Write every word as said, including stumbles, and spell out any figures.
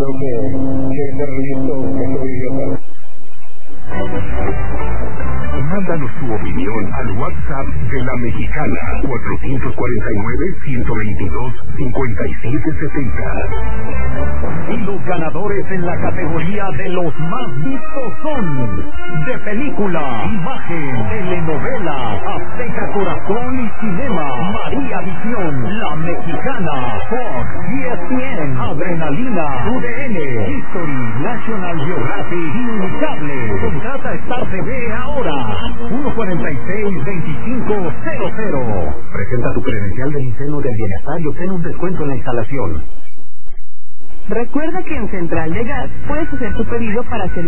creo que, que ese registro que soy idiota. Mándanos tu opinión al WhatsApp de La Mexicana, cuatrocientos cuarenta y nueve, ciento veintidós, cincuenta y siete setenta. Y los ganadores en la categoría de los más vistos son de película, imagen, telenovela, Azteca Corazón y Cinema, María Visión, La Mexicana, Fox, E S P N, Adrenalina, U D N, History, National Geographic y Unicable. Contrata Star T V ahora. uno cuarenta y seis, veinticinco cero cero. Presenta tu credencial del Seno del Bienestar y obtén un descuento en la instalación. Recuerda que en Central de Gas puedes hacer tu pedido para hacer